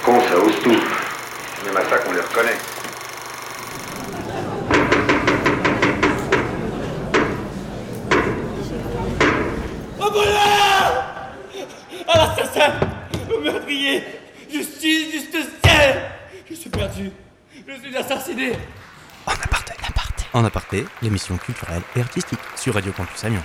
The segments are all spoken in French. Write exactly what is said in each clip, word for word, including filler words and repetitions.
Con, ça ose tout. C'est même à ça qu'on les reconnaît. Au voleur! À l'assassin! Au meurtrier! Justice, justicier! Je suis perdu. Je suis assassiné. En aparté, en aparté. En aparté, l'émission culturelle et artistique sur Radio Campus Amiens.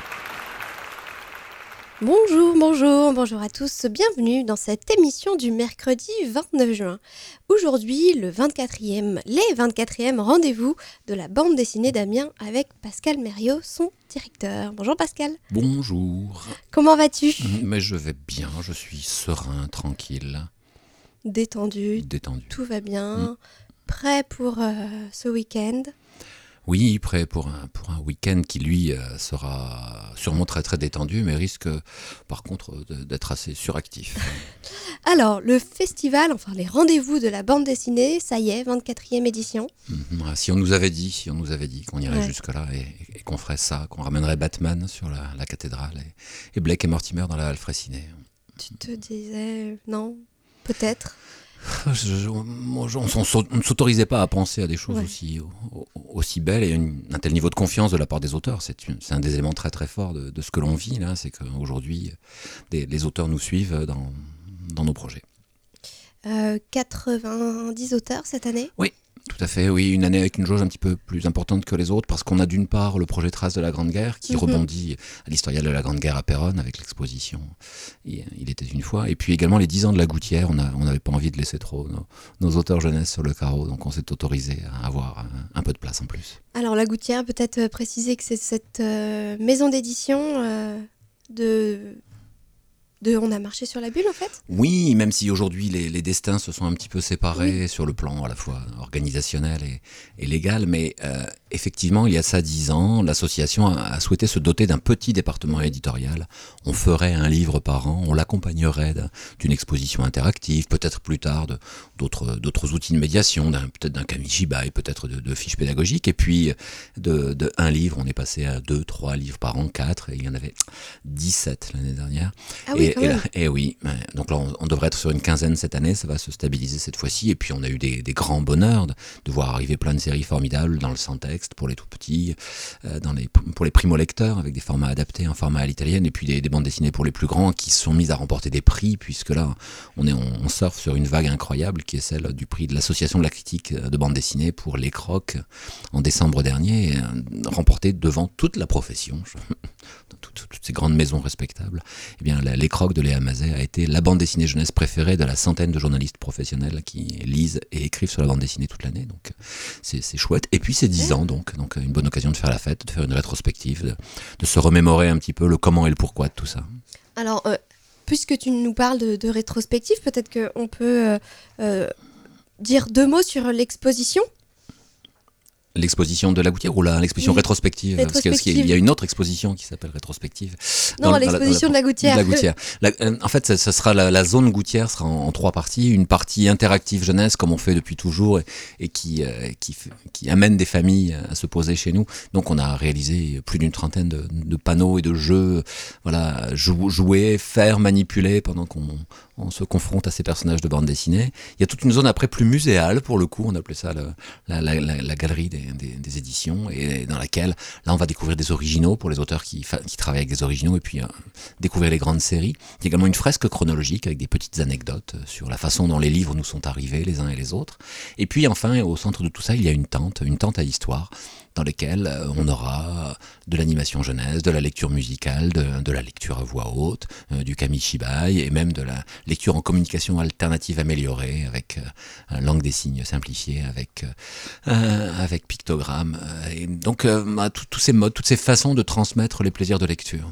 Bonjour, bonjour, bonjour à tous, bienvenue dans cette émission du mercredi vingt-neuf juin. Aujourd'hui, le vingt-quatrième, les vingt-quatrièmes rendez-vous de la bande dessinée d'Amiens avec Pascal Mériot, son directeur. Bonjour Pascal. Bonjour. Comment vas-tu ? Mais je vais bien, je suis serein, tranquille. Détendu. Détendu. Tout va bien. Mmh. Prêt pour euh, ce week-end ? Oui, prêt pour un, pour un week-end qui, lui, euh, sera sûrement très très détendu, mais risque, par contre, de, d'être assez suractif. Alors, le festival, enfin les rendez-vous de la bande dessinée, ça y est, vingt-quatrième édition. Mmh, si on nous avait dit, si on nous avait dit qu'on irait Ouais. jusque-là et, et qu'on ferait ça, qu'on ramènerait Batman sur la, la cathédrale et, et Blake et Mortimer dans la halle Fraissinet. Tu te disais, non, peut-être. Je, je, moi, je- on, s'en- on ne s'autorisait pas à penser à des choses Ouais. aussi, au- aussi belles et une- un tel niveau de confiance de la part des auteurs. C'est, une- c'est un des éléments très très forts de, de ce que l'on vit là, c'est qu'aujourd'hui des- les auteurs nous suivent dans, dans nos projets. Euh, quatre-vingt-dix auteurs cette année. Tout à fait, oui, une année avec une jauge un petit peu plus importante que les autres parce qu'on a d'une part le projet Traces de la Grande Guerre qui Mhm. rebondit à l'historial de la Grande Guerre à Péronne avec l'exposition Il il était une fois, et puis également les dix ans de la Gouttière. On a- on n'avait pas envie de laisser trop nos, nos auteurs jeunesse sur le carreau, donc on s'est autorisé à avoir un, un peu de place en plus. Alors la Gouttière, peut-être euh, préciser que c'est cette euh, maison d'édition euh, de... de On a marché sur la bulle en fait. Oui, même si aujourd'hui les, les destins se sont un petit peu séparés sur le plan à la fois organisationnel et, et légal, mais euh, effectivement, il y a ça dix ans, l'association a, a souhaité se doter d'un petit département éditorial. On ferait un livre par an, on l'accompagnerait d'un- d'une exposition interactive, peut-être plus tard de- d'autres, d'autres outils de médiation, d'un, peut-être d'un kamishibai, peut-être de, de fiches pédagogiques, et puis de, de un livre, on est passé à deux, trois livres par an, quatre, et il y en avait dix-sept l'année dernière. Ah oui, et, quand et même. là- et oui, ouais. Donc là, on, on devrait être sur une quinzaine cette année, ça va se stabiliser cette fois-ci. Et puis, on a eu des, des grands bonheurs de, de voir arriver plein de séries formidables dans le sans-texte pour les tout-petits, euh, dans les, pour les primo-lecteurs avec des formats adaptés en format à l'italienne, et puis des, des bandes dessinées pour les plus grands qui se sont mises à remporter des prix, puisque là, on, est, on, on surfe sur une vague incroyable qui est celle du prix de l'Association de la critique de bande dessinée pour Les Crocs en décembre dernier, et, euh, remporté devant toute la profession. Je- toutes, toutes ces grandes maisons respectables. Eh bien, la- Les Crocs de Léa Mazet a été la bande dessinée jeunesse préférée de la centaine de journalistes professionnels qui lisent et écrivent sur la bande dessinée toute l'année. Donc, c'est, c'est chouette. Et puis, c'est dix ans, donc, donc une bonne occasion de faire la fête, de faire une rétrospective, de, de se remémorer un petit peu le comment et le pourquoi de tout ça. Alors, euh, puisque tu nous parles de, de rétrospective, peut-être qu'on peut euh, euh, dire deux mots sur l'exposition. L'exposition de la Gouttière ou la, l'exposition Oui. rétrospective, parce qu'il y a- parce qu'il y a- il y a une autre exposition qui s'appelle rétrospective. Non, Dans- dans l'exposition de la Gouttière. De la Gouttière. La- euh, en fait, ça, ça sera la, la zone Gouttière sera en, en trois parties. Une partie interactive jeunesse, comme on fait depuis toujours, et, et qui, euh, qui, f- qui amène des familles à se poser chez nous. Donc, on a réalisé plus d'une trentaine de, de panneaux et de jeux. Voilà, jou- jouer, faire, manipuler pendant qu'on on se confronte à ces personnages de bande dessinée. Il y a toute une zone après plus muséale, pour le coup. On appelait ça le- la, la, la, la galerie des, des, des éditions, et dans laquelle, là, on va découvrir des originaux pour les auteurs qui, fa- qui travaillent avec des originaux, et puis euh, découvrir les grandes séries. Il y a également une fresque chronologique avec des petites anecdotes sur la façon dont les livres nous sont arrivés les uns et les autres. Et puis enfin, au centre de tout ça, il y a une tente, une tente à histoire, dans lesquelles euh, on aura de l'animation jeunesse, de la lecture musicale, de, de la lecture à voix haute, euh, du kamishibai, et même de la lecture en communication alternative améliorée, avec euh, langue des signes simplifiée, avec, euh, avec pictogrammes. euh, et donc, euh, bah, tout- tous ces modes, toutes ces façons de transmettre les plaisirs de lecture.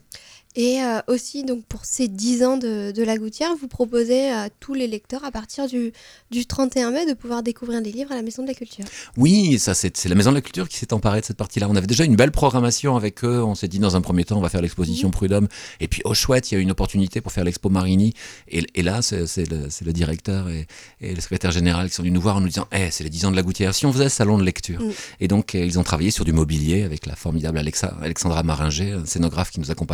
Et euh, aussi, donc, pour ces dix ans de, de la Gouttière, vous proposez à tous les lecteurs, à partir du, du trente et un mai, de pouvoir découvrir des livres à la Maison de la Culture. Oui, ça c'est, c'est la Maison de la Culture qui s'est emparée de cette partie-là. On avait déjà une belle programmation avec eux. On s'est dit dans un premier temps, on va faire l'exposition Prud'homme. Et puis, oh chouette, il y a une opportunité pour faire l'expo Marini. Et, et là, c'est, c'est, le, c'est le directeur et, et le secrétaire général qui sont venus nous voir en nous disant hey, c'est les dix ans de la Gouttière. Si on faisait salon de lecture. Mm. Et donc, euh, ils ont travaillé sur du mobilier avec la formidable Alexa, Alexandra Maringer, un scénographe qui nous accompagne aussi sur la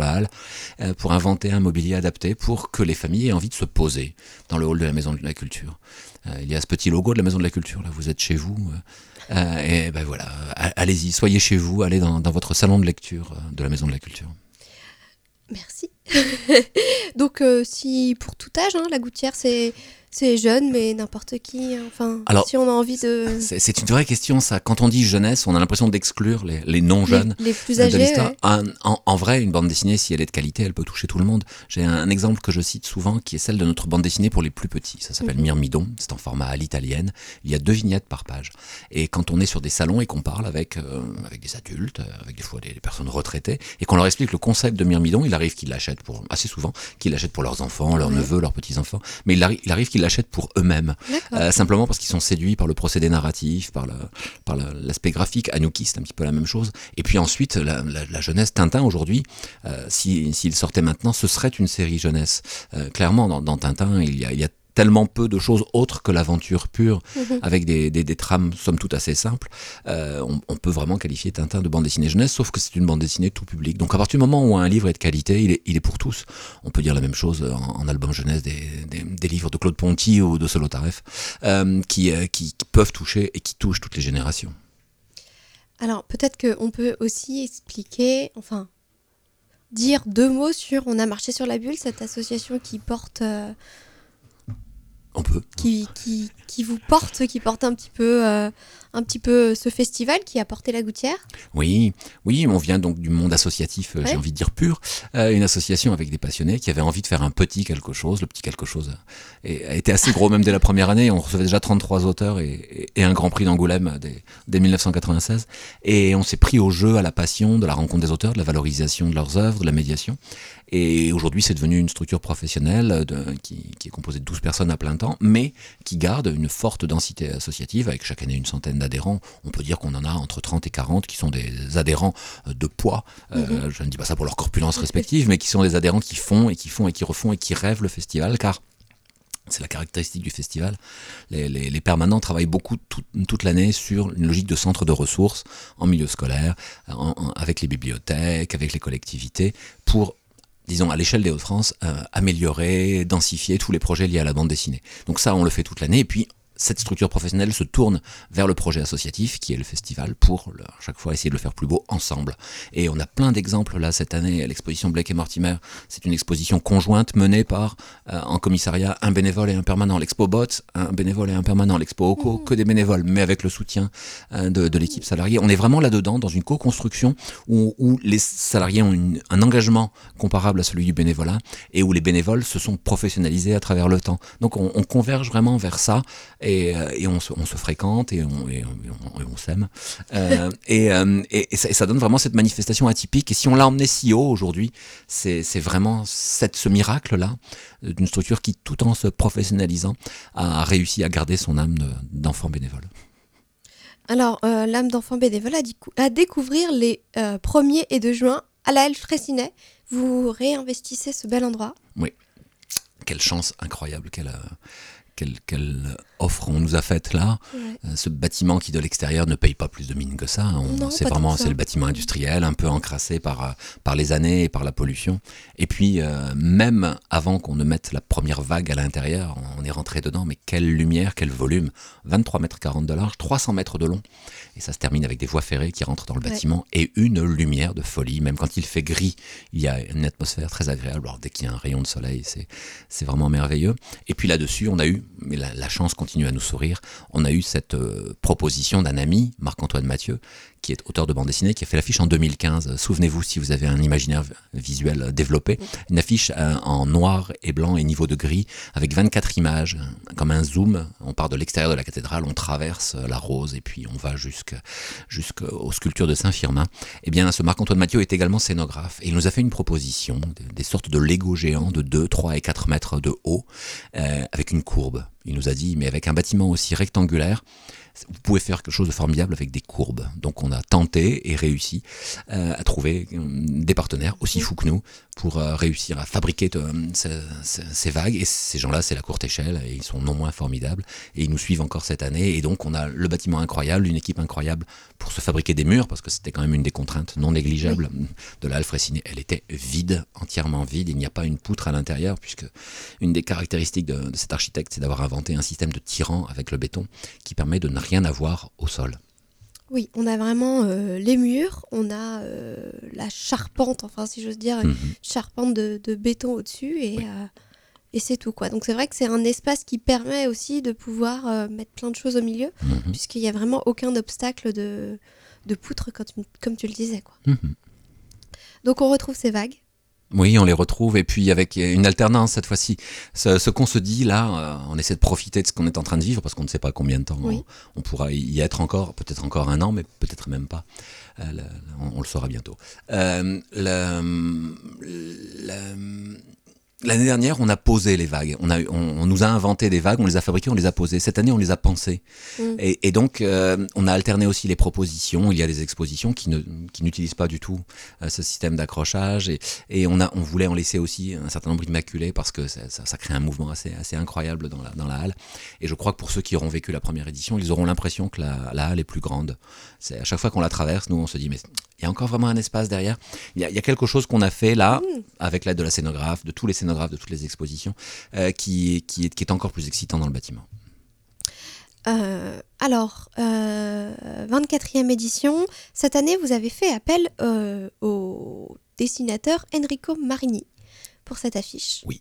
la halle euh, pour inventer un mobilier adapté pour que les familles aient envie de se poser dans le hall de la Maison de la Culture. Euh, il y a ce petit logo de la Maison de la Culture, là, vous êtes chez vous. Euh, et ben voilà, allez-y, soyez chez vous, allez dans, dans votre salon de lecture de la Maison de la Culture. Merci. Donc, euh, si pour tout âge, hein, la gouttière, c'est, c'est jeune, mais n'importe qui. Enfin, Alors, si on a envie de. C'est, c'est une vraie question, ça. Quand on dit jeunesse, on a l'impression d'exclure les, les non-jeunes les, les plus de âgés. l'histoire. Ouais. En, en, en vrai, une bande dessinée, si elle est de qualité, elle peut toucher tout le monde. J'ai un, un exemple que je cite souvent, qui est celle de notre bande dessinée pour les plus petits. Ça s'appelle mmh. Myrmidon. C'est en format à l'italienne. Il y a deux vignettes par page. Et quand on est sur des salons et qu'on parle avec euh, avec des adultes, avec des fois des, des personnes retraitées, et qu'on leur explique le concept de Myrmidon, il arrive qu'ils l'achètent pour assez souvent, qu'ils l'achètent pour leurs enfants, leurs ouais. neveux, leurs petits enfants. Mais il arrive, il arrive qu'ils l'achètent pour eux-mêmes. Euh, simplement parce qu'ils sont séduits par le procédé narratif, par, le, par le, l'aspect graphique. Anouki, c'est un petit peu la même chose. Et puis ensuite, la, la, la jeunesse. Tintin, aujourd'hui, euh, si, s'il sortait maintenant, ce serait une série jeunesse. Euh, clairement, dans, dans Tintin, il y a, il y a tellement peu de choses autres que l'aventure pure, mmh. avec des, des, des trames somme toute assez simples. Euh, on, on peut vraiment qualifier Tintin de bande dessinée jeunesse, sauf que c'est une bande dessinée tout public. Donc à partir du moment où un livre est de qualité, il est, il est pour tous. On peut dire la même chose en, en album jeunesse des, des, des livres de Claude Ponty ou de Solo Taref, euh, qui, euh, qui, qui peuvent toucher et qui touchent toutes les générations. Alors peut-être qu'on peut aussi expliquer, enfin, dire deux mots sur On a marché sur la bulle, cette association qui porte... Euh, On peut. Qui, qui, qui vous porte, qui porte un petit peu, euh, un petit peu ce festival qui a porté la gouttière. Oui, oui, on vient donc du monde associatif, ouais. j'ai envie de dire pur, euh, une association avec des passionnés qui avaient envie de faire un petit quelque chose. Le petit quelque chose a été assez gros même dès la première année. On recevait déjà trente-trois auteurs et, et, et un grand prix d'Angoulême dès, dès dix-neuf cent quatre-vingt-seize. Et on s'est pris au jeu, à la passion de la rencontre des auteurs, de la valorisation de leurs œuvres, de la médiation. Et aujourd'hui, c'est devenu une structure professionnelle de, qui, qui est composée de douze personnes à plein temps, mais qui garde une forte densité associative, avec chaque année une centaine d'adhérents. On peut dire qu'on en a entre trente et quarante qui sont des adhérents de poids. Mmh. Euh, je ne dis pas ça pour leur corpulence respective, mais qui sont des adhérents qui font et qui font et qui refont et qui rêvent le festival, car c'est la caractéristique du festival. Les, les, les permanents travaillent beaucoup tout, toute l'année sur une logique de centre de ressources en milieu scolaire, en, en, avec les bibliothèques, avec les collectivités, pour disons à l'échelle des Hauts-de-France, euh, améliorer, densifier tous les projets liés à la bande dessinée. Donc ça, on le fait toute l'année. Et puis, cette structure professionnelle se tourne vers le projet associatif, qui est le festival, pour le, à chaque fois essayer de le faire plus beau ensemble. Et on a plein d'exemples là cette année. L'exposition Blake et Mortimer, c'est une exposition conjointe menée par, euh, en commissariat, un bénévole et un permanent. L'Expo Bot, un bénévole et un permanent. L'Expo Oco, que des bénévoles, mais avec le soutien euh, de, de l'équipe salariée. On est vraiment là-dedans, dans une co-construction où, où les salariés ont une, un engagement comparable à celui du bénévolat et où les bénévoles se sont professionnalisés à travers le temps. Donc on, on converge vraiment vers ça. Et, et on, se, on se fréquente et on, et on, et on s'aime. Euh, et, et, et, ça, et ça donne vraiment cette manifestation atypique. Et si on l'a emmené si haut aujourd'hui, c'est, c'est vraiment cette, ce miracle-là d'une structure qui, tout en se professionnalisant, a réussi à garder son âme de, d'enfant bénévole. Alors, euh, l'âme d'enfant bénévole à, dicou- à découvrir les euh, premier et deux juin à la Halle Fraissinet. Vous réinvestissez ce bel endroit. Oui. Quelle chance incroyable qu'elle a. Quelle, quelle offre on nous a faite là, ouais. euh, ce bâtiment qui de l'extérieur ne paye pas plus de mine que ça. On, non, c'est vraiment c'est le bâtiment industriel, un peu encrassé par, par les années et par la pollution. Et puis euh, même avant qu'on ne mette la première vague à l'intérieur, on est rentré dedans, mais quelle lumière, quel volume, vingt-trois mètres quarante de large, trois cents mètres de long. Et ça se termine avec des voies ferrées qui rentrent dans le ouais. bâtiment et une lumière de folie. Même quand il fait gris, il y a une atmosphère très agréable. Alors dès qu'il y a un rayon de soleil, c'est, c'est vraiment merveilleux. Et puis là-dessus, on a eu, mais la, la chance continue à nous sourire, on a eu cette euh, proposition d'un ami, Marc-Antoine Mathieu, qui est auteur de bande dessinée, qui a fait l'affiche en deux mille quinze. Souvenez-vous, si vous avez un imaginaire visuel développé, une affiche euh, en noir et blanc et niveau de gris, avec vingt-quatre images, comme un zoom. On part de l'extérieur de la cathédrale, on traverse la Rose, et puis on va jusqu'à, jusqu'aux sculptures de Saint-Firmin. Eh bien, ce Marc-Antoine Mathieu est également scénographe, et il nous a fait une proposition, des, des sortes de Lego géants de deux, trois et quatre mètres de haut, euh, avec une courbe. Il nous a dit, mais avec un bâtiment aussi rectangulaire, vous pouvez faire quelque chose de formidable avec des courbes. Donc on a tenté et réussi euh, à trouver euh, des partenaires aussi fous que nous pour euh, réussir à fabriquer euh, ces, ces, ces vagues. Et ces gens-là, c'est la courte échelle et ils sont non moins formidables. Et ils nous suivent encore cette année. Et donc on a le bâtiment incroyable, une équipe incroyable pour se fabriquer des murs, parce que c'était quand même une des contraintes non négligeables oui. de la halle Freycinet. Elle était vide, entièrement vide. Il n'y a pas une poutre à l'intérieur, puisque une des caractéristiques de, de cet architecte, c'est d'avoir inventé un système de tirant avec le béton qui permet de ne rien avoir au sol. Oui, on a vraiment euh, les murs, on a euh, la charpente, enfin si j'ose dire, une mm-hmm. charpente de, de béton au-dessus et, oui. euh, et c'est tout, quoi. Donc c'est vrai que c'est un espace qui permet aussi de pouvoir euh, mettre plein de choses au milieu, mm-hmm. puisqu'il n'y a vraiment aucun obstacle de, de poutre, comme tu, comme tu le disais, quoi. Mm-hmm. Donc on retrouve ces vagues. Oui, on les retrouve, et puis avec une alternance cette fois-ci. Ce, ce qu'on se dit là, euh, on essaie de profiter de ce qu'on est en train de vivre, parce qu'on ne sait pas combien de temps oui. on, on pourra y être encore, peut-être encore un an, mais peut-être même pas. Euh, le, on, on le saura bientôt. Euh, le, le, L'année dernière, on a posé les vagues. On, a, on, on nous a inventé des vagues, on les a fabriquées, on les a posées. Cette année, on les a pensées. Mmh. Et, et donc, euh, on a alterné aussi les propositions. Il y a des expositions qui, ne, qui n'utilisent pas du tout euh, ce système d'accrochage. Et, et on, a, on voulait en laisser aussi un certain nombre immaculés, parce que ça, ça, ça crée un mouvement assez, assez incroyable dans la, dans la halle. Et je crois que pour ceux qui auront vécu la première édition, ils auront l'impression que la, la halle est plus grande. C'est, à chaque fois qu'on la traverse, nous, on se dit, mais il y a encore vraiment un espace derrière. Il y a, il y a quelque chose qu'on a fait là, mmh. avec l'aide de la scénographe, de tous les scénographes, de toutes les expositions, euh, qui, qui, est, qui est encore plus excitant dans le bâtiment. Euh, alors, euh, vingt-quatrième édition, cette année, vous avez fait appel euh, au dessinateur Enrico Marini pour cette affiche. Oui.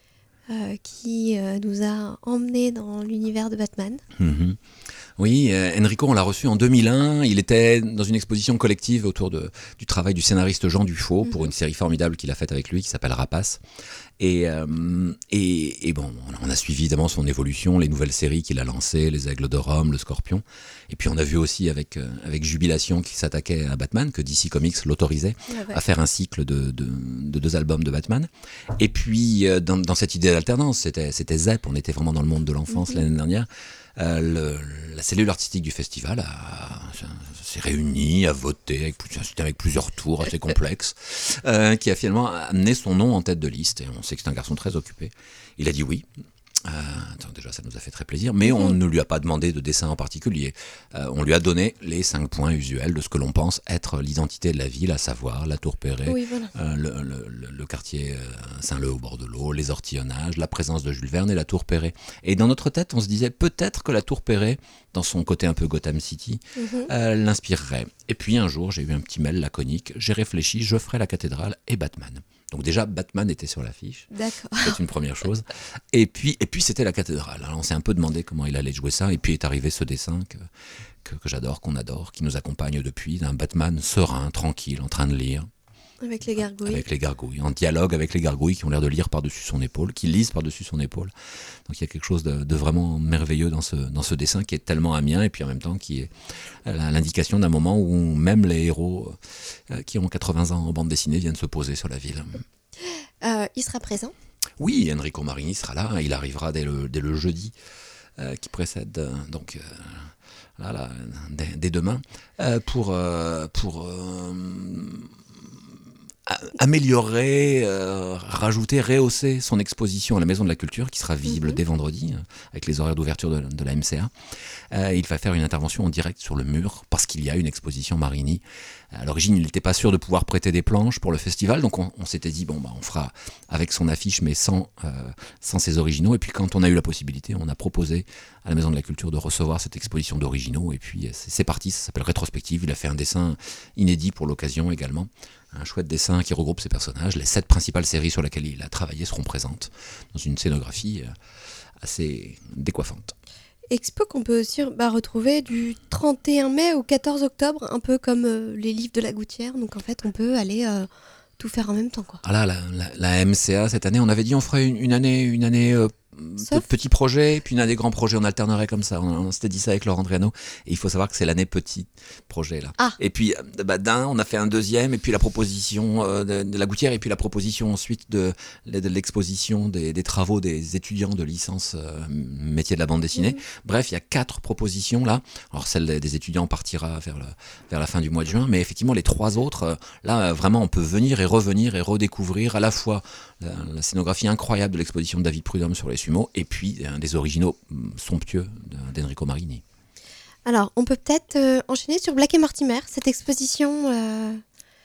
Euh, qui euh, nous a emmenés dans l'univers de Batman. Mmh. Oui, euh, Enrico, on l'a reçu en deux mille un. Il était dans une exposition collective autour de, du travail du scénariste Jean Dufaux mmh. pour une série formidable qu'il a faite avec lui qui s'appelle Rapace. Et, euh, et, et bon, on a suivi évidemment son évolution, les nouvelles séries qu'il a lancées, les Aigles de Rome, le Scorpion. Et puis on a vu aussi avec, euh, avec jubilation qu'il s'attaquait à Batman, que D C Comics l'autorisait ouais, ouais. à faire un cycle de, de, de deux albums de Batman. Et puis euh, dans, dans cette idée d'alternance, c'était, c'était Zep, on était vraiment dans le monde de l'enfance mmh. l'année dernière. Euh, le, la cellule artistique du festival a, s'est réunie, a voté avec, avec plusieurs tours assez complexes, euh, qui a finalement amené son nom en tête de liste. Et on sait que c'est un garçon très occupé. Il a dit oui. Euh, attends, déjà, ça nous a fait très plaisir, mais on ne lui a pas demandé de dessin en particulier. Euh, on lui a donné les cinq points usuels de ce que l'on pense être l'identité de la ville, à savoir la Tour Perret, oui, voilà. euh, le, le, le quartier Saint-Leu au bord de l'eau, les ortillonnages, la présence de Jules Verne et la Tour Perret. Et dans notre tête, on se disait peut-être que la Tour Perret, dans son côté un peu Gotham City, mm-hmm. euh, l'inspirerait. Et puis un jour, j'ai eu un petit mail laconique, j'ai réfléchi, je ferai la cathédrale et Batman. Donc déjà, Batman était sur l'affiche. D'accord. C'est une première chose. Et puis, et puis c'était la cathédrale. Alors on s'est un peu demandé comment il allait jouer ça. Et puis est arrivé ce dessin que, que, que j'adore, qu'on adore, qui nous accompagne depuis, d'un Batman serein, tranquille, en train de lire. Avec les gargouilles. Avec les gargouilles, en dialogue avec les gargouilles qui ont l'air de lire par-dessus son épaule, qui lisent par-dessus son épaule. Donc il y a quelque chose de, de vraiment merveilleux dans ce, dans ce dessin qui est tellement amien et puis en même temps qui est l'indication d'un moment où même les héros euh, qui ont quatre-vingts ans en bande dessinée viennent se poser sur la ville. Euh, il sera présent ? Oui, Enrico Marini sera là, il arrivera dès le, dès le jeudi euh, qui précède, euh, donc... Euh, là, là, dès, dès demain, euh, pour... Euh, pour euh, améliorer, euh, rajouter, rehausser son exposition à la Maison de la Culture qui sera visible mmh. dès vendredi euh, avec les horaires d'ouverture de, de la M C A. Euh, il va faire une intervention en direct sur le mur parce qu'il y a une exposition Marini. À l'origine, il n'était pas sûr de pouvoir prêter des planches pour le festival, donc on, on s'était dit bon bah on fera avec son affiche mais sans euh, sans ses originaux. Et puis quand on a eu la possibilité, on a proposé à la Maison de la Culture de recevoir cette exposition d'originaux. Et puis c'est, c'est parti, ça s'appelle Rétrospective. Il a fait un dessin inédit pour l'occasion également. Un chouette dessin qui regroupe ses personnages. Les sept principales séries sur lesquelles il a travaillé seront présentes dans une scénographie assez décoiffante. Expo qu'on peut aussi bah, retrouver du trente et un mai au quatorze octobre, un peu comme euh, les livres de la Gouttière. Donc en fait, on peut aller euh, tout faire en même temps, quoi. Ah là, la, la, la M C A cette année, on avait dit on ferait une, une année, une année euh, Sauf... Petit projet, puis on a des grands projets, on alternerait comme ça. On, on s'était dit ça avec Laurent Driano. Et il faut savoir que c'est l'année petit projet là. Ah. Et puis bah, d'un, on a fait un deuxième, et puis la proposition euh, de, de la Gouttière, et puis la proposition ensuite de, de l'exposition des, des travaux des étudiants de licence euh, métier de la bande dessinée. Mmh. Bref, il y a quatre propositions là. Alors celle des étudiants partira vers, le, vers la fin du mois de juin, mais effectivement les trois autres, euh, là vraiment on peut venir et revenir et redécouvrir à la fois la, la scénographie incroyable de l'exposition de David Prudhomme sur les sumo, et puis un des originaux somptueux d'Enrico Marini. Alors, on peut peut-être euh, enchaîner sur Blake et Mortimer, cette exposition euh,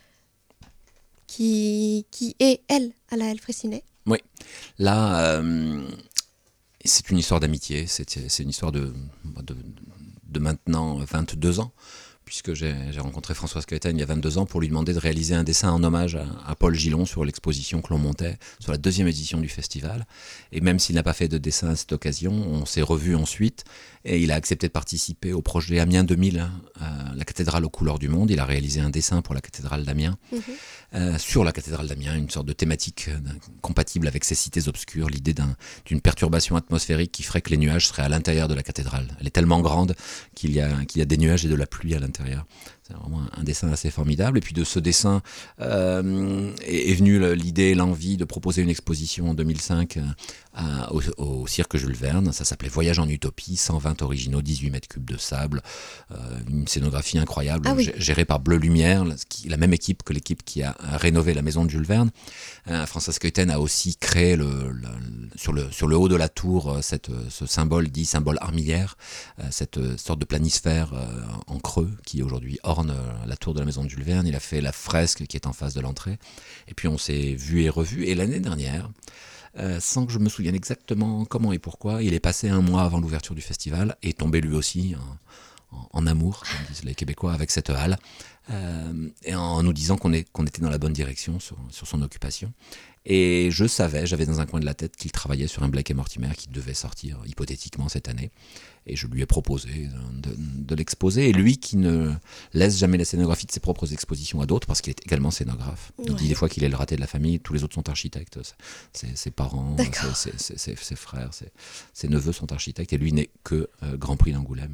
qui, qui est, elle, à la Fraissinet. Oui, là, euh, c'est une histoire d'amitié, c'est, c'est une histoire de, de, de maintenant vingt-deux ans, puisque j'ai, j'ai rencontré Françoise Coëten il y a vingt-deux ans pour lui demander de réaliser un dessin en hommage à, à Paul Gillon sur l'exposition que l'on montait sur la deuxième édition du festival. Et même s'il n'a pas fait de dessin à cette occasion, on s'est revus ensuite et il a accepté de participer au projet Amiens deux mille, hein, euh, la cathédrale aux couleurs du monde. Il a réalisé un dessin pour la cathédrale d'Amiens, mmh. euh, sur la cathédrale d'Amiens, une sorte de thématique euh, compatible avec ces cités obscures, l'idée d'un, d'une perturbation atmosphérique qui ferait que les nuages seraient à l'intérieur de la cathédrale. Elle est tellement grande qu'il y a, qu'il y a des nuages et de la pluie à l'intérieur. C'est vraiment un dessin assez formidable. Et puis de ce dessin euh, est, est venue l'idée, l'envie de proposer une exposition en deux mille cinq à, au, au Cirque Jules Verne. Ça s'appelait Voyage en Utopie, cent vingt originaux, dix-huit mètres cubes de sable, euh, une scénographie incroyable, ah oui. gérée par Bleu Lumière, la même équipe que l'équipe qui a rénové la maison de Jules Verne. Euh, Françoise Coëten a aussi créé le, le, sur, le, sur le haut de la tour cette, ce symbole dit symbole armillaire, euh, cette sorte de planisphère euh, en creux qui aujourd'hui orne la tour de la maison de Jules Verne. Il a fait la fresque qui est en face de l'entrée. Et puis on s'est vu et revu. Et l'année dernière, euh, sans que je me souvienne exactement comment et pourquoi, il est passé un mois avant l'ouverture du festival et tombé lui aussi en, en, en amour, comme disent les Québécois, avec cette halle. Euh, et en nous disant qu'on, est, qu'on était dans la bonne direction sur, sur son occupation. Et je savais, j'avais dans un coin de la tête qu'il travaillait sur un Blake et Mortimer qui devait sortir hypothétiquement cette année. Et je lui ai proposé de, de, de l'exposer. Et lui qui ne laisse jamais la scénographie de ses propres expositions à d'autres, parce qu'il est également scénographe. Ouais. Il dit des fois qu'il est le raté de la famille, tous les autres sont architectes. Ses, ses parents, ses, ses, ses, ses frères, ses, ses neveux sont architectes. Et lui n'est que euh, Grand Prix d'Angoulême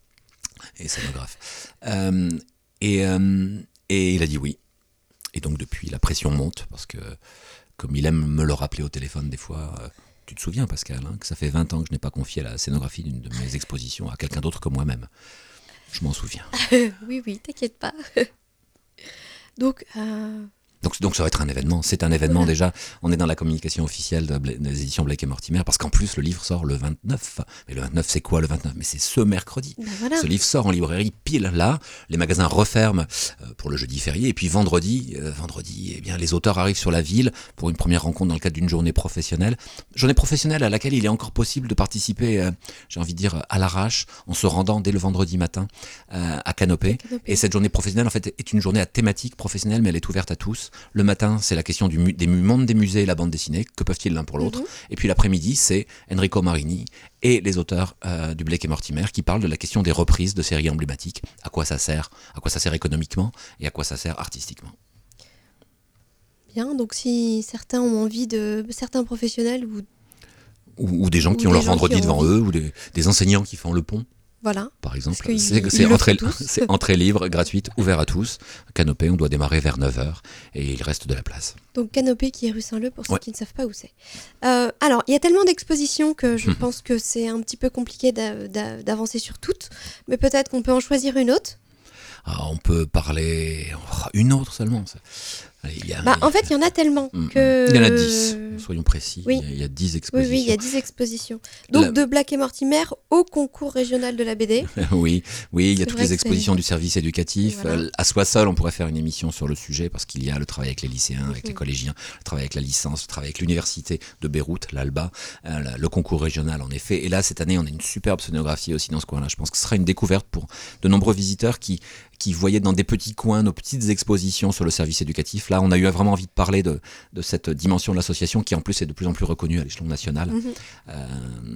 et scénographe. Euh, et, euh, et il a dit oui. Et donc depuis, la pression monte, parce que comme il aime me le rappeler au téléphone des fois, euh, tu te souviens Pascal, hein, que ça fait vingt ans que je n'ai pas confié la scénographie d'une de mes expositions à quelqu'un d'autre que moi-même. Je m'en souviens. oui, oui, t'inquiète pas. donc, euh... donc, donc ça va être un événement. C'est un événement voilà. Déjà. On est dans la communication officielle de Bla- des éditions Blake et Mortimer, parce qu'en plus le livre sort le vingt-neuf. Mais le vingt-neuf, c'est quoi le vingt-neuf ? Mais c'est ce mercredi. Ben voilà. Ce livre sort en librairie pile là. Les magasins referment euh, pour le jeudi férié. Et puis vendredi, euh, vendredi, eh bien les auteurs arrivent sur la ville pour une première rencontre dans le cadre d'une journée professionnelle. Journée professionnelle à laquelle il est encore possible de participer, euh, j'ai envie de dire, à l'arrache, en se rendant dès le vendredi matin euh, à Canopée. Canopée. Et cette journée professionnelle, en fait, est une journée à thématique professionnelle, mais elle est ouverte à tous. Le matin, c'est la question du mu- des mondes des musées et la bande dessinée. Que peuvent-ils l'un pour l'autre ? Mm-hmm. Et puis l'après-midi, c'est Enrico Marini et les auteurs euh, du Blake et Mortimer qui parlent de la question des reprises de séries emblématiques. À quoi ça sert ? À quoi ça sert économiquement ? Et à quoi ça sert artistiquement ? Bien, donc si certains ont envie de... Certains professionnels ou... Ou, ou des gens ou qui ont leur vendredi devant envie. Eux, ou des, des enseignants qui font le pont. Voilà. Par exemple, il, c'est, il c'est, entrée, c'est entrée libre, gratuite, ouvert à tous. Canopée, on doit démarrer vers neuf heures et il reste de la place. Donc Canopée qui est rue Saint-Leu pour ceux ouais. qui ne savent pas où c'est. Euh, alors, il y a tellement d'expositions que je mmh. pense que c'est un petit peu compliqué d'a, d'a, d'avancer sur toutes, mais peut-être qu'on peut en choisir une autre. Ah, on peut parler... Une autre seulement, ça. Il y a, bah, en fait, il y en a tellement mmh, que... Il y en a dix, soyons précis. Oui. Il y a dix expositions. Oui, oui, il y a dix expositions. Donc, la... de Blake et Mortimer au concours régional de la B D. oui, oui, il y a c'est toutes les expositions c'est... du service éducatif. Voilà. À soi seul, on pourrait faire une émission sur le sujet parce qu'il y a le travail avec les lycéens, avec mmh. les collégiens, le travail avec la licence, le travail avec l'université de Beyrouth, l'Alba, euh, le concours régional en effet. Et là, cette année, on a une superbe scénographie aussi dans ce coin-là. Je pense que ce sera une découverte pour de nombreux visiteurs qui... qui voyaient dans des petits coins nos petites expositions sur le service éducatif. Là, on a eu vraiment envie de parler de, de cette dimension de l'association qui, en plus, est de plus en plus reconnue à l'échelon national. Mmh. Euh,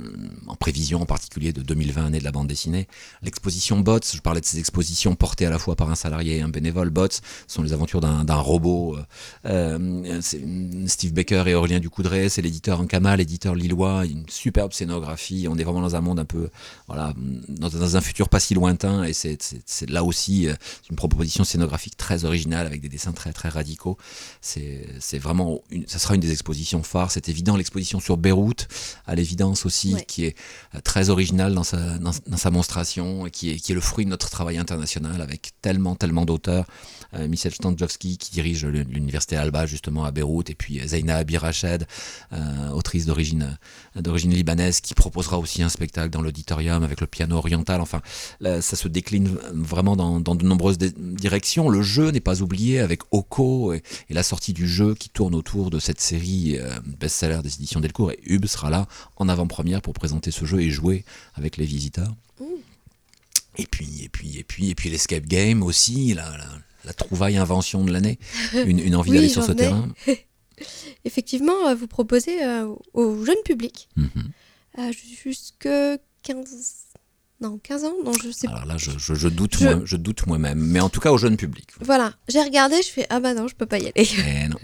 en prévision en particulier de deux mille vingt, année de la bande dessinée. L'exposition Bots, je parlais de ces expositions portées à la fois par un salarié et un bénévole. Bots sont les aventures d'un, d'un robot. Euh, c'est Steve Baker et Aurélien Ducoudray, c'est l'éditeur Ankama, l'éditeur lillois, une superbe scénographie. On est vraiment dans un monde un peu, voilà, dans, dans un futur pas si lointain, et c'est, c'est, c'est là aussi une proposition scénographique très originale avec des dessins très très radicaux. C'est, c'est vraiment, une, ça sera une des expositions phares. C'est évident, l'exposition sur Beyrouth, à l'évidence aussi, ouais. qui est très originale dans sa, dans, dans sa monstration, et qui est, qui est le fruit de notre travail international avec tellement, tellement d'auteurs. Euh, Michel Stanjowski, qui dirige l'université Alba, justement, à Beyrouth, et puis Zeina Abirached, euh, autrice d'origine, d'origine libanaise, qui proposera aussi un spectacle dans l'auditorium avec le piano oriental. Enfin, là, ça se décline vraiment dans, dans de nombreuses dé- directions. Le jeu n'est pas oublié avec Oko et, et la sortie du jeu qui tourne autour de cette série euh, best-seller des éditions Delcourt, et Hub sera là en avant-première pour présenter ce jeu et jouer avec les visiteurs. Mmh. Et puis, et puis, et puis, et puis l'escape game aussi, la, la, la trouvaille invention de l'année, une, une envie oui, d'aller sur ce terrain. Effectivement, vous proposez euh, au jeune public mmh. euh, jusque quinze Non, quinze ans Non, je sais pas. Alors là, je, je, je, doute, je... Moi, je doute moi-même, mais en tout cas au jeune public. Voilà, j'ai regardé, je fais ah bah non, je peux pas y aller. Eh non.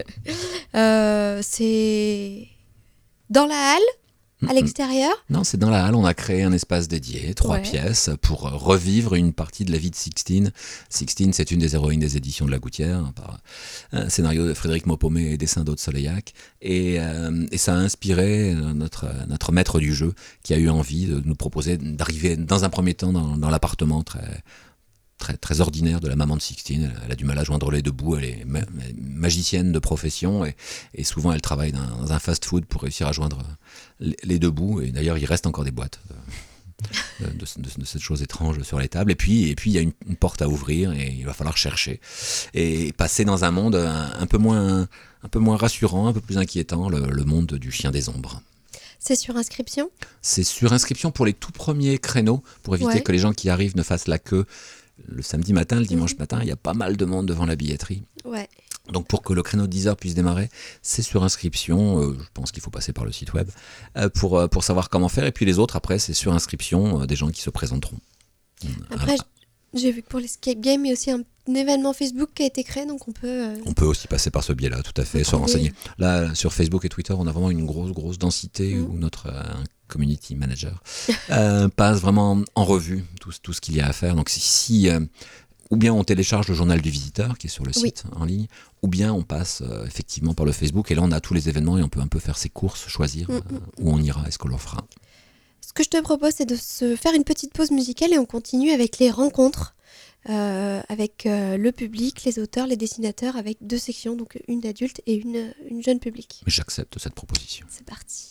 euh, c'est dans la halle, à l'extérieur ? Non, c'est dans la halle. On a créé un espace dédié, trois ouais. pièces, pour revivre une partie de la vie de Sixtine. Sixtine, c'est une des héroïnes des éditions de La Gouttière, par un scénario de Frédéric Maupomé et dessin d'Aude Soleillac. Et, euh, et ça a inspiré notre, notre maître du jeu, qui a eu envie de nous proposer d'arriver dans un premier temps dans, dans l'appartement très... Très, très ordinaire de la maman de Sixtine. Elle a du mal à joindre les deux bouts. Elle est ma- magicienne de profession et, et souvent elle travaille dans, dans un fast-food pour réussir à joindre les, les deux bouts. Et d'ailleurs, il reste encore des boîtes de, de, de, de, de cette chose étrange sur les tables. Et puis, et puis il y a une, une porte à ouvrir et il va falloir chercher et passer dans un monde un, un peu moins, un peu moins rassurant, un peu plus inquiétant, le, le monde du chien des ombres. C'est sur inscription ? C'est sur inscription pour les tout premiers créneaux, pour éviter ouais. que les gens qui arrivent ne fassent la queue. Le samedi matin, le dimanche mmh. matin, il y a pas mal de monde devant la billetterie. Ouais. Donc pour que le créneau de dix heures puisse démarrer, c'est sur inscription. Euh, je pense qu'il faut passer par le site web euh, pour, euh, pour savoir comment faire. Et puis les autres, après, c'est sur inscription euh, des gens qui se présenteront. Après, ah. j'ai vu que pour l'escape game, il y a aussi un, un événement Facebook qui a été créé, donc on peut... Euh... On peut aussi passer par ce biais-là, tout à fait, se renseigner. Là, sur Facebook et Twitter, on a vraiment une grosse, grosse densité mmh. où notre... Euh, community manager, euh, passe vraiment en revue tout, tout ce qu'il y a à faire. Donc si, si euh, ou bien on télécharge le journal du visiteur qui est sur le site oui. en ligne, ou bien on passe euh, effectivement par le Facebook et là on a tous les événements et on peut un peu faire ses courses, choisir euh, où on ira, est-ce qu'on le fera. Ce que je te propose, c'est de se faire une petite pause musicale et on continue avec les rencontres euh, avec euh, le public, les auteurs, les dessinateurs, avec deux sections, donc une d'adulte et une, une jeune public. J'accepte cette proposition. C'est parti.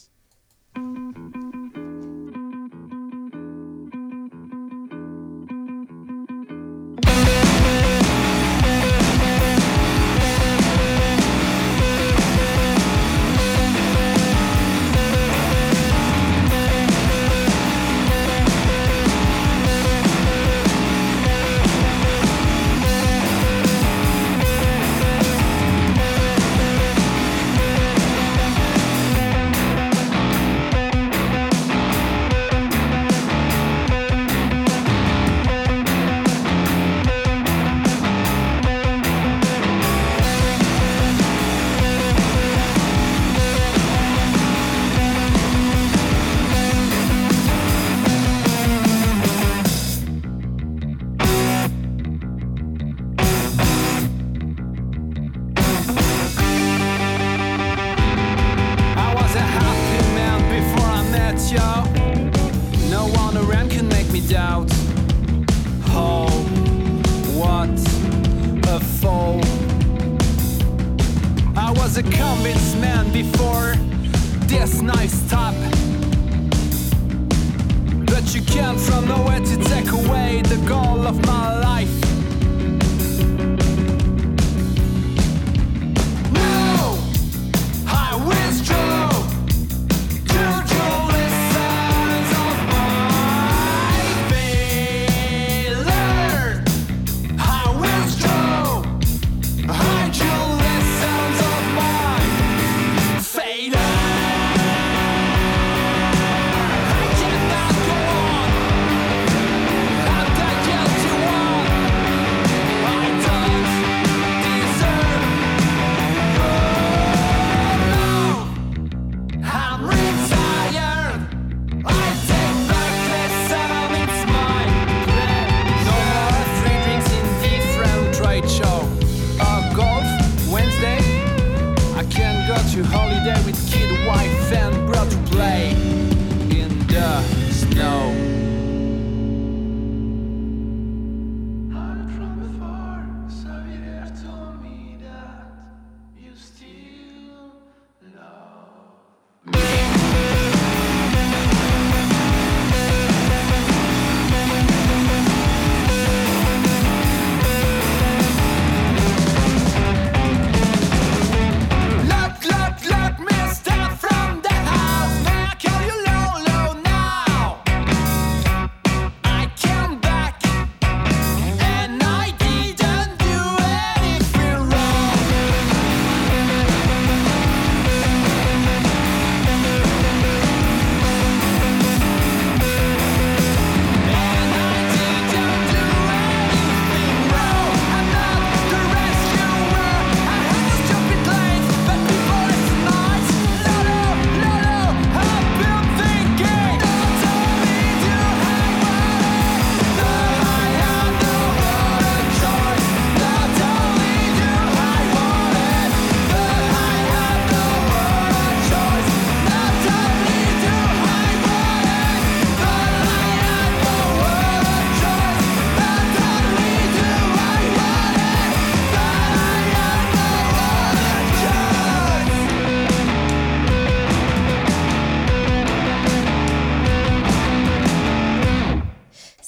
I can't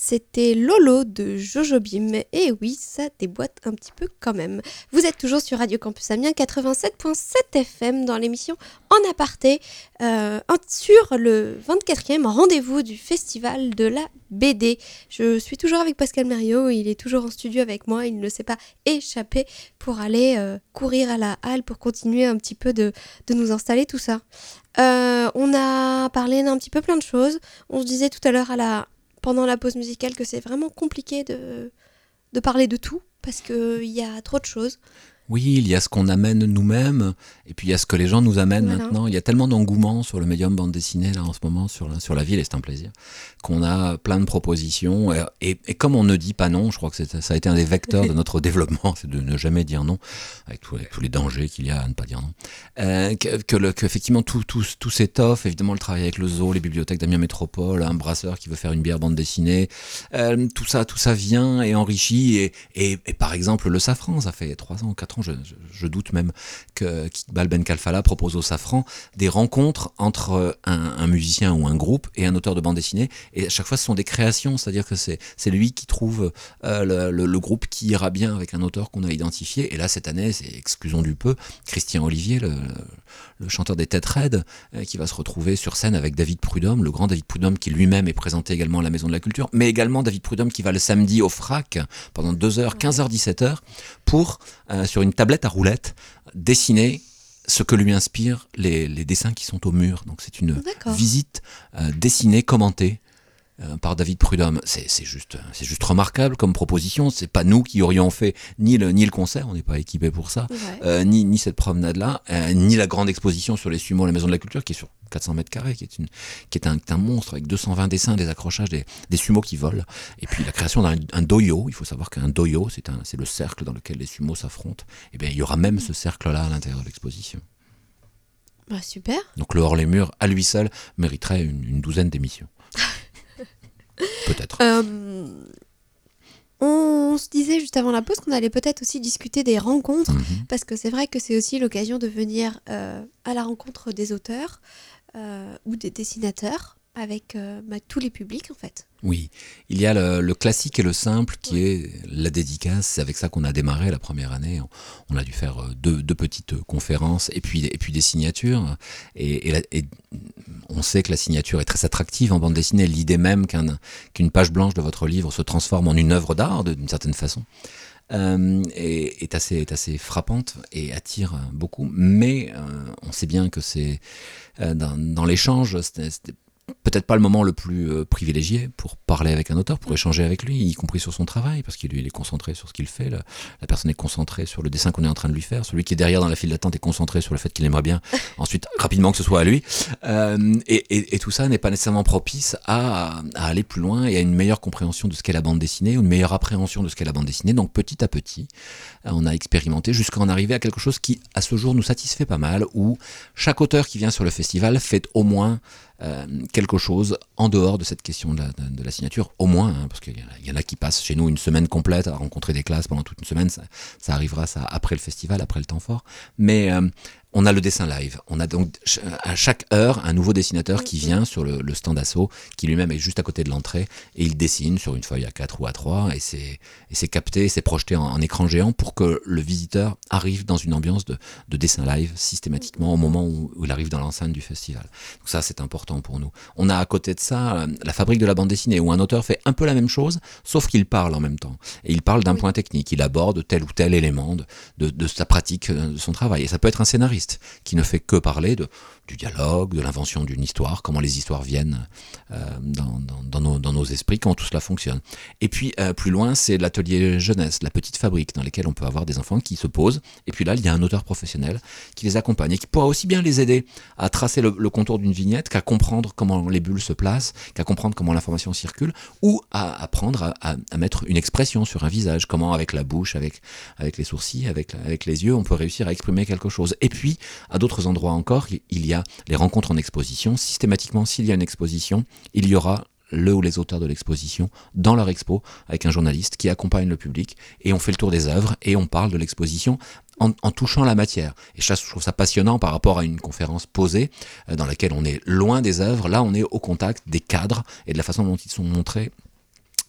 c'était Lolo de Jojo Bim. Et oui, ça déboîte un petit peu quand même. Vous êtes toujours sur Radio Campus Amiens quatre-vingt-sept virgule sept F M dans l'émission En Aparté, euh, sur le vingt-quatrième rendez-vous du Festival de la B D. Je suis toujours avec Pascal Mériot, il est toujours en studio avec moi, il ne s'est pas échappé pour aller euh, courir à la halle pour continuer un petit peu de, de nous installer tout ça. Euh, on a parlé d'un petit peu plein de choses. On se disait tout à l'heure à la, pendant la pause musicale que c'est vraiment compliqué de, de parler de tout parce qu'il y a trop de choses. Oui, il y a ce qu'on amène nous-mêmes, et puis il y a ce que les gens nous amènent Voilà. maintenant. Il y a tellement d'engouement sur le médium bande dessinée là en ce moment sur la, sur la ville, et c'est un plaisir, qu'on a plein de propositions. Et, et, et comme on ne dit pas non, je crois que c'est, ça a été un des vecteurs de notre développement, c'est de ne jamais dire non, avec, tout, avec tous les dangers qu'il y a à ne pas dire non. Euh, que, que, le, que effectivement tout, tout, tout s'étoffe, évidemment le travail avec le zoo, les bibliothèques d'Amiens Métropole, un brasseur qui veut faire une bière bande dessinée, euh, tout ça, tout ça vient et enrichit. Et, et, et par exemple le Safran, ça fait trois ans ou quatre ans, Je, je, je doute même que Iqbal Ben Kalfala propose au Safran des rencontres entre un, un musicien ou un groupe et un auteur de bande dessinée, et à chaque fois ce sont des créations, c'est-à-dire que c'est, c'est lui qui trouve euh, le, le, le groupe qui ira bien avec un auteur qu'on a identifié. Et là cette année, c'est, excusons du peu, Christian Olivier, le, le chanteur des Têtes Raides, euh, qui va se retrouver sur scène avec David Prudhomme, le grand David Prudhomme qui lui-même est présenté également à la Maison de la Culture, mais également David Prudhomme qui va le samedi au Frac pendant deux heures, quinze heures dix-sept heures, pour euh, sur une tablette à roulettes dessiner ce que lui inspirent les, les dessins qui sont au mur. Donc c'est une D'accord. visite euh, dessinée, commentée euh, par David Prudhomme. C'est, c'est, juste, c'est juste remarquable comme proposition. C'est pas nous qui aurions fait ni le, ni le concert, on n'est pas équipé pour ça, Ouais. euh, ni, ni cette promenade-là, euh, ni la grande exposition sur les sumo à la Maison de la Culture qui est sur quatre cents mètres carrés, qui est, une, qui est un, un monstre avec deux cent vingt dessins, des accrochages, des, des sumos qui volent. Et puis la création d'un un doyo. Il faut savoir qu'un doyo, c'est, un, c'est le cercle dans lequel les sumos s'affrontent. Et bien il y aura même ce cercle-là à l'intérieur de l'exposition. Bah, super. Donc le hors les murs, à lui seul, mériterait une, une douzaine d'émissions. Peut-être. Euh, on se disait juste avant la pause qu'on allait peut-être aussi discuter des rencontres, Mhm. parce que c'est vrai que c'est aussi l'occasion de venir euh, à la rencontre des auteurs euh, ou des dessinateurs avec euh, bah, tous les publics en fait. Oui, il y a le, le classique et le simple qui est la dédicace. C'est avec ça qu'on a démarré la première année. On, on a dû faire deux, deux petites conférences et puis, et puis des signatures. Et, et, la, et on sait que la signature est très attractive en bande dessinée. L'idée même qu'un, qu'une page blanche de votre livre se transforme en une œuvre d'art d'une certaine façon. Euh, est, est, assez, est assez frappante et attire beaucoup. Mais euh, on sait bien que c'est euh, dans, dans l'échange, c'était, c'était peut-être pas le moment le plus euh, privilégié pour parler avec un auteur, pour échanger avec lui, y compris sur son travail, parce qu'il il est concentré sur ce qu'il fait. La, la personne est concentrée sur le dessin qu'on est en train de lui faire. Celui qui est derrière dans la file d'attente est concentré sur le fait qu'il aimerait bien ensuite rapidement que ce soit à lui. Euh, et, et, et tout ça n'est pas nécessairement propice à, à aller plus loin et à une meilleure compréhension de ce qu'est la bande dessinée, ou une meilleure appréhension de ce qu'est la bande dessinée. Donc petit à petit, on a expérimenté jusqu'à en arriver à quelque chose qui, à ce jour, nous satisfait pas mal, où chaque auteur qui vient sur le festival fait au moins Euh, quelque chose en dehors de cette question de la, de, de la signature, au moins, hein, parce qu'il y, y en a qui passent chez nous une semaine complète à rencontrer des classes pendant toute une semaine, ça, ça arrivera ça après le festival, après le temps fort, mais euh, on a le dessin live, on a donc à chaque heure un nouveau dessinateur qui vient sur le, le stand Asso, qui lui-même est juste à côté de l'entrée, et il dessine sur une feuille A quatre ou A trois, et c'est, et c'est capté, c'est projeté en, en écran géant pour que le visiteur arrive dans une ambiance de, de dessin live systématiquement au moment où, où il arrive dans l'enceinte du festival. Donc ça, c'est important pour nous. On a à côté de ça la fabrique de la bande dessinée, où un auteur fait un peu la même chose, sauf qu'il parle en même temps. Et il parle d'un point technique, il aborde tel ou tel élément de, de, de sa pratique, de son travail. Et ça peut être un scénariste qui ne fait que parler de, du dialogue, de l'invention d'une histoire, comment les histoires viennent euh, dans, dans, dans, nos, dans nos esprits, comment tout cela fonctionne. Et puis euh, plus loin, c'est l'atelier jeunesse, la petite fabrique dans laquelle on peut avoir des enfants qui se posent. Et puis là, il y a un auteur professionnel qui les accompagne et qui pourra aussi bien les aider à tracer le, le contour d'une vignette qu'à comprendre comment les bulles se placent, qu'à comprendre comment l'information circule, ou à apprendre à, à, à mettre une expression sur un visage, comment avec la bouche, avec, avec les sourcils, avec, avec les yeux, on peut réussir à exprimer quelque chose. Et puis, à d'autres endroits encore, il y a les rencontres en exposition. Systématiquement, s'il y a une exposition, il y aura le ou les auteurs de l'exposition dans leur expo avec un journaliste qui accompagne le public, et on fait le tour des œuvres et on parle de l'exposition en, en touchant la matière. Et ça, je trouve ça passionnant par rapport à une conférence posée euh, dans laquelle on est loin des œuvres. Là, on est au contact des cadres et de la façon dont ils sont montrés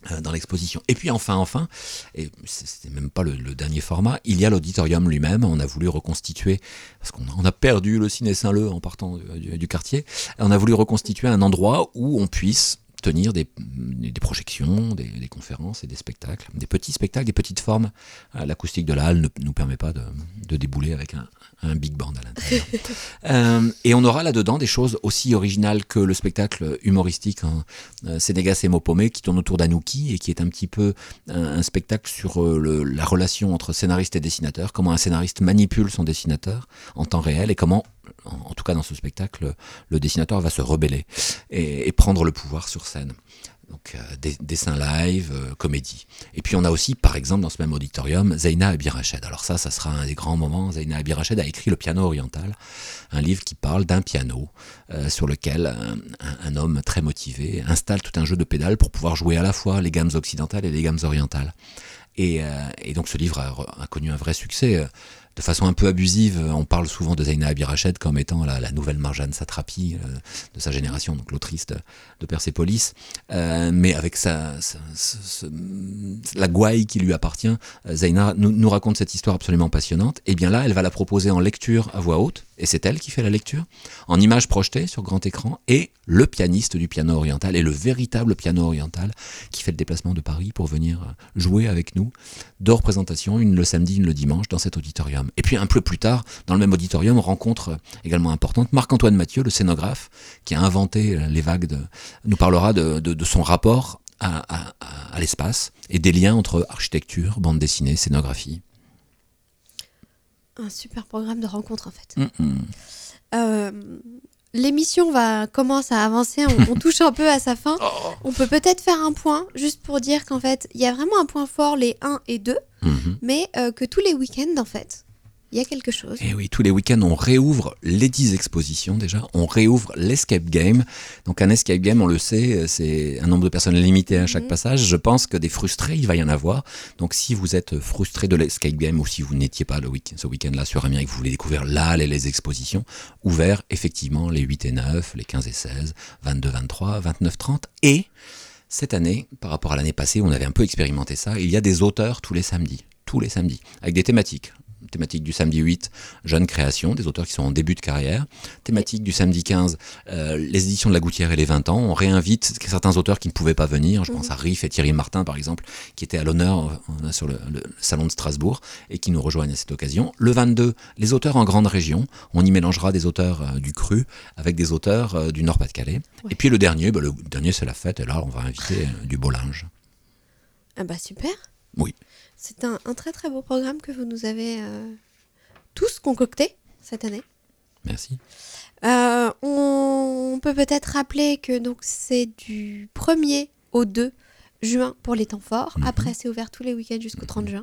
dans l'exposition. Et puis enfin, enfin, et c'était même pas le, le dernier format, il y a l'auditorium lui-même. On a voulu reconstituer, parce qu'on a, on a perdu le Ciné Saint-Leu en partant du, du quartier, on a voulu reconstituer un endroit où on puisse tenir des, des projections, des, des conférences et des spectacles, des petits spectacles, des petites formes. L'acoustique de la halle ne nous permet pas de, de débouler avec un, un big band à l'intérieur. euh, et on aura là-dedans des choses aussi originales que le spectacle humoristique hein, euh, Sénégas et Mopomé qui tourne autour d'Anouki et qui est un petit peu un, un spectacle sur euh, le, la relation entre scénariste et dessinateur, comment un scénariste manipule son dessinateur en temps réel et comment, en, en tout cas dans ce spectacle, le dessinateur va se rebeller et, et prendre le pouvoir sur scène. Donc euh, des, dessin live, euh, comédie. Et puis on a aussi, par exemple, dans ce même auditorium, Zeyna Abirached. Alors ça, ça sera un des grands moments. Zeyna Abirached a écrit Le piano oriental, un livre qui parle d'un piano euh, sur lequel un, un, un homme très motivé installe tout un jeu de pédales pour pouvoir jouer à la fois les gammes occidentales et les gammes orientales. Et, euh, et donc ce livre a, a connu un vrai succès. Euh, de façon un peu abusive, on parle souvent de Zeyna Abirached comme étant la, la nouvelle Marjane Satrapi euh, de sa génération, donc l'autrice de, de Persépolis, euh, mais avec sa, sa, sa, sa, la gouaille qui lui appartient, Zeyna nous, nous raconte cette histoire absolument passionnante. Et bien là, elle va la proposer en lecture à voix haute, et c'est elle qui fait la lecture, en images projetées sur grand écran, et le pianiste du piano oriental, et le véritable piano oriental, qui fait le déplacement de Paris pour venir jouer avec nous, deux représentations, une le samedi, une le dimanche, dans cet auditorium. Et puis un peu plus tard, dans le même auditorium, rencontre également importante, Marc-Antoine Mathieu, le scénographe, qui a inventé les vagues, de, nous parlera de, de, de son rapport à, à, à l'espace, et des liens entre architecture, bande dessinée, scénographie. Un super programme de rencontre en fait. Mm-hmm. Euh, l'émission va commence à avancer, on, on touche un peu à sa fin. Oh. On peut peut-être faire un point, juste pour dire qu'en fait, il y a vraiment un point fort, les un et deux, Mm-hmm. mais euh, que tous les week-ends en fait, il y a quelque chose. Et oui, tous les week-ends, on réouvre les dix expositions déjà, on réouvre l'escape game. Donc un escape game, on le sait, c'est un nombre de personnes limité à chaque mmh. passage. Je pense que des frustrés, il va y en avoir. Donc si vous êtes frustré de l'escape game ou si vous n'étiez pas le week- ce week-end-là sur Amiens et que vous voulez découvrir là les, les expositions, ouvert effectivement les huit et neuf, les quinze et seize, vingt-deux, vingt-trois, vingt-neuf, trente. Et cette année, par rapport à l'année passée, on avait un peu expérimenté ça, il y a des auteurs tous les samedis, tous les samedis, avec des thématiques. Thématique du samedi huit, jeunes créations, des auteurs qui sont en début de carrière. Thématique du samedi quinze, euh, les éditions de la Gouttière et les vingt ans. On réinvite certains auteurs qui ne pouvaient pas venir. Je pense mmh. à Riff et Thierry Martin, par exemple, qui étaient à l'honneur euh, sur le, le salon de Strasbourg et qui nous rejoignent à cette occasion. Le vingt-deux, les auteurs en grande région. On y mélangera des auteurs euh, du Cru avec des auteurs euh, du Nord-Pas-de-Calais. Ouais. Et puis le dernier, bah, le dernier c'est la fête. Et là, on va inviter euh, du beau linge. Ah bah super. Oui. C'est un, un très très beau programme que vous nous avez euh, tous concocté cette année. Merci. Euh, on peut peut-être rappeler que donc, c'est du premier au deux juin pour les temps forts. Mm-hmm. Après, c'est ouvert tous les week-ends jusqu'au mm-hmm. trente juin.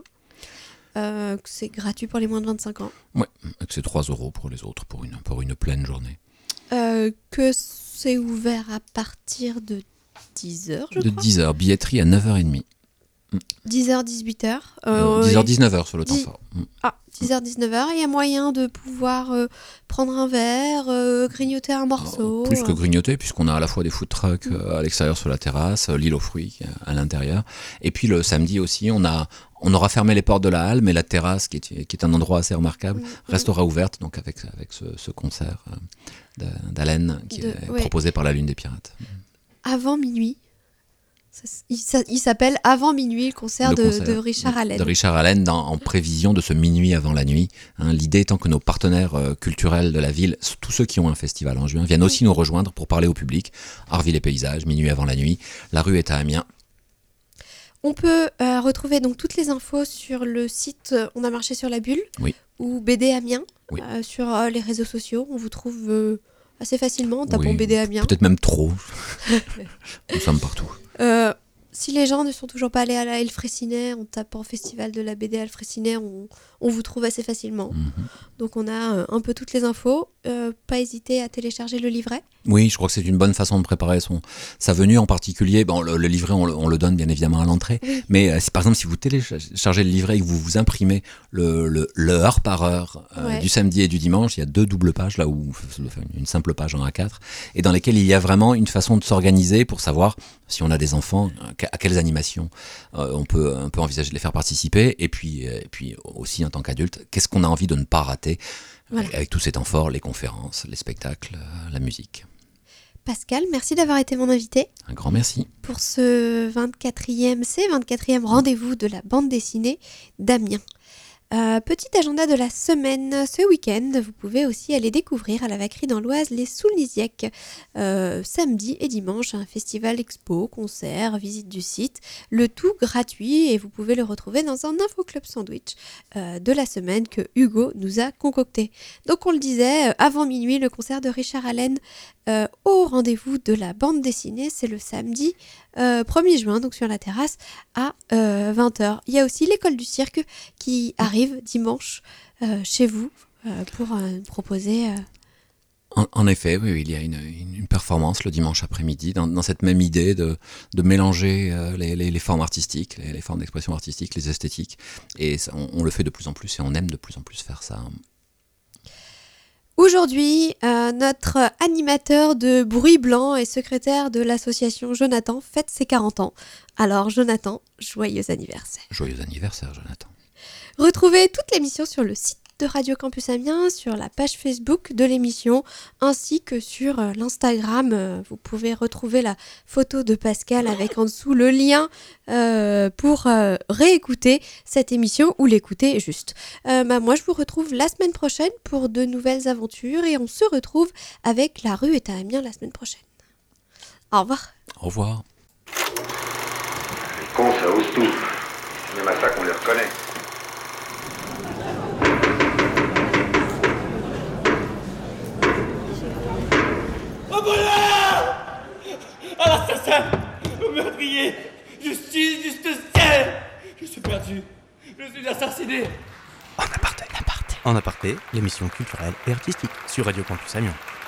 Euh, c'est gratuit pour les moins de vingt-cinq ans. Oui, c'est trois euros pour les autres pour une, pour une pleine journée. Euh, que c'est ouvert à partir de dix heures, je de crois. De dix heures, billetterie à neuf heures trente. dix heures dix-huit heures. Euh, euh, dix heures dix-neuf heures sur le temps fort. Ah, dix heures dix-neuf heures. Il y a moyen de pouvoir euh, prendre un verre, euh, grignoter un morceau. Euh, plus que grignoter, puisqu'on a à la fois des food trucks euh, à l'extérieur sur la terrasse, euh, l'île aux fruits à l'intérieur. Et puis le samedi aussi, on a on aura fermé les portes de la halle, mais la terrasse, qui est, qui est un endroit assez remarquable, mmh. restera ouverte, donc avec, avec ce, ce concert euh, d'Alain qui de, est ouais. proposé par la Lune des Pirates. Avant minuit. Il, il s'appelle Avant minuit, le concert, le concert de, de Richard Allen. De Richard Allen dans, en prévision de ce minuit avant la nuit. Hein, l'idée étant que nos partenaires euh, culturels de la ville, tous ceux qui ont un festival en juin, viennent aussi nous rejoindre pour parler au public. Artville et paysages, minuit avant la nuit. La rue est à Amiens. On peut euh, retrouver donc toutes les infos sur le site euh, On a marché sur la bulle oui. ou B D Amiens oui. euh, sur euh, les réseaux sociaux. On vous trouve euh, assez facilement en tapant oui, B D Amiens. Peut-être même trop. Nous sommes partout. Euh, si les gens ne sont toujours pas allés à la El Fraissinet, en tapant Festival de la B D El Fraissinet, on, on vous trouve assez facilement. Mm-hmm. Donc on a euh, un peu toutes les infos. Euh, pas hésiter à télécharger le livret. Oui, je crois que c'est une bonne façon de préparer son, sa venue en particulier. Bon, le, le livret, on le, on le donne bien évidemment à l'entrée. Oui. Mais euh, si, par exemple, si vous téléchargez le livret et que vous vous imprimez le, le, le heure par heure euh, ouais. du samedi et du dimanche, il y a deux doubles pages, là où une simple page en A quatre, et dans lesquelles il y a vraiment une façon de s'organiser pour savoir si on a des enfants, à quelles animations euh, on peut on peut envisager de les faire participer, et puis et puis aussi en tant qu'adulte, qu'est-ce qu'on a envie de ne pas rater, voilà. Avec tous ces temps forts, les conférences, les spectacles, la musique. Pascal, merci d'avoir été mon invité. Un grand merci. Pour ce vingt-quatrième, c'est vingt-quatrième rendez-vous de la bande dessinée d'Amiens. Euh, petit agenda de la semaine, ce week-end, vous pouvez aussi aller découvrir à la Vacquerie dans l'Oise les Soulnisiaques. Euh, samedi et dimanche, un festival expo, concert, visite du site, le tout gratuit, et vous pouvez le retrouver dans un Info Club Sandwich euh, de la semaine que Hugo nous a concocté. Donc on le disait, euh, avant minuit, le concert de Richard Allen euh, au rendez-vous de la bande dessinée, c'est le samedi euh, premier juin, donc sur la terrasse à euh, vingt heures. Il y a aussi l'école du cirque qui arrive dimanche euh, chez vous euh, pour euh, proposer... Euh... En, en effet, oui, oui, il y a une, une, une performance le dimanche après-midi dans, dans cette même idée de, de mélanger euh, les, les, les formes artistiques, les, les formes d'expression artistique, les esthétiques. Et ça, on, on le fait de plus en plus et on aime de plus en plus faire ça. Aujourd'hui, euh, notre animateur de bruit blanc et secrétaire de l'association Jonathan fête ses quarante ans. Alors Jonathan, joyeux anniversaire. Joyeux anniversaire Jonathan. Retrouvez toute l'émission sur le site de Radio Campus Amiens, sur la page Facebook de l'émission, ainsi que sur euh, l'Instagram. Euh, vous pouvez retrouver la photo de Pascal avec en dessous le lien euh, pour euh, réécouter cette émission ou l'écouter juste. Euh, bah, moi, je vous retrouve la semaine prochaine pour de nouvelles aventures, et on se retrouve avec La Rue est à Amiens la semaine prochaine. Au revoir. Au revoir. Les cons, ça ose tout. C'est même à ça qu'on les reconnaît. Au voleur! À l'assassin! Au meurtrier! Justice, justicier! Je suis perdu. Je suis assassiné. En aparté, en aparté, l'émission culturelle et artistique sur Radio Campus Amiens.